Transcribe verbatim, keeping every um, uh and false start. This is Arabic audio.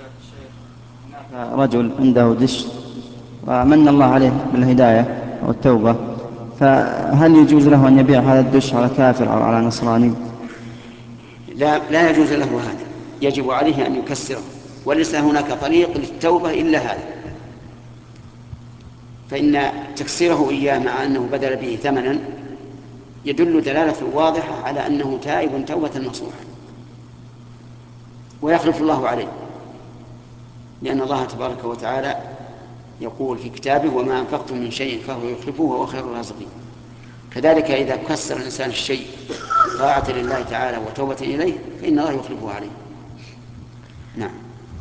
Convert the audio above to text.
رجل عنده دش ومن الله عليه بالهداية أو التوبة، فهل يجوز له أن يبيع هذا الدش على كافر أو على نصراني؟ لا لا يجوز له هذا، يجب عليه أن يكسره، وليس هناك طريق للتوبة إلا هذا. فإن تكسيره إياه مع أنه بدل به ثمنا يدل دلالة واضحة على أنه تائب توبة نصوحا، ويخلف الله عليه، لأن الله تبارك وتعالى يقول في كتابه: وما أنفقتم من شيء فهو يخلفه وهو خير الرازقين. كذلك إذا كسر الإنسان الشيء طاعة لله تعالى وتوبة إليه فإن الله يخلفه عليه. نعم.